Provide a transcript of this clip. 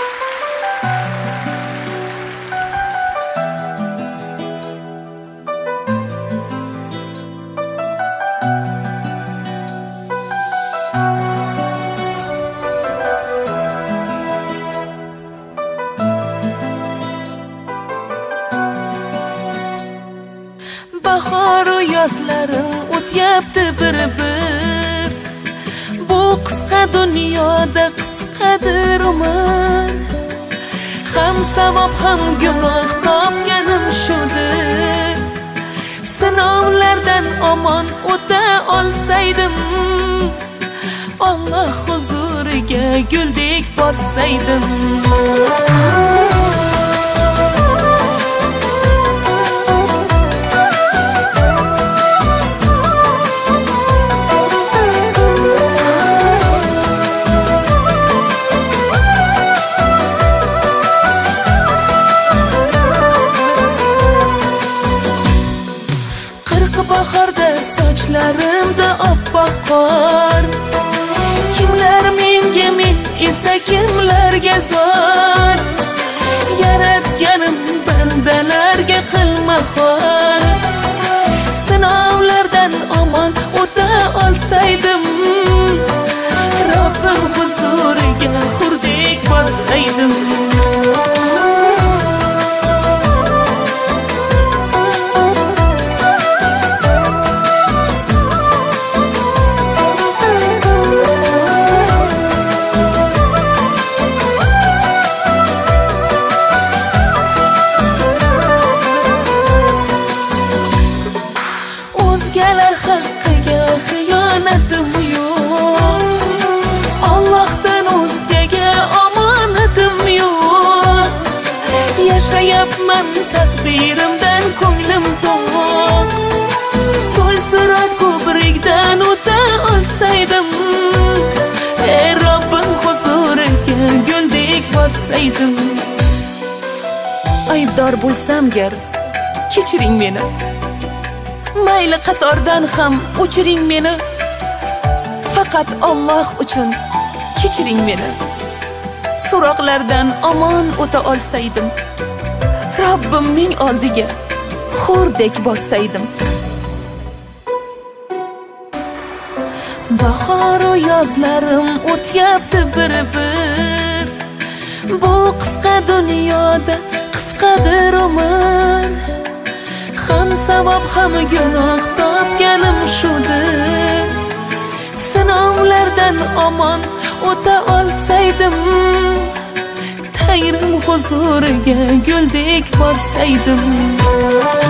Bahoru yozlarim o'tyapti bir-bir. Bu qisqa dunyoda qisqadir umr. Ham savob ham gunoh topganim shudir. Sinovlardan omon o'ta olsaydim, Alloh huzuriga guldek borsaydim. Bahorda sochlarimda oppoq qor. Kimlar menga, men esa kimlarga zor. Yaratganim bandalarga qilma xor. Sinovlardan omon o'ta olsaydim, Robbim huzuriga xurdek borsaydim. O'zgalar haqqiga xiyonatim yo'q. Allohdan o'zgaga omonatim yo'q. Yashayapman taqdirimdan ko'nglim to'q. Qo'l surat ko'prikdan o'ta olsaydim, ey Robbim huzuriga guldek borsaydim. Aybdor bo'lsam gar, kechiring meni. Mayli qatordan ham o'chiring meni. Faqat Alloh uchun kechiring meni. So'roqlardan omon o'ta olsaydim, Robbimning oldiga xurdek borsaydim. Bahoru yozlarim o'tyapti bir-bir. Bu qisqa dunyoda qisqadir umr. Ham savob ham gunoh topganim shudir. Sinovlardan omon o'ta olsaydim, Tangrim huzuriga guldek borsaydim.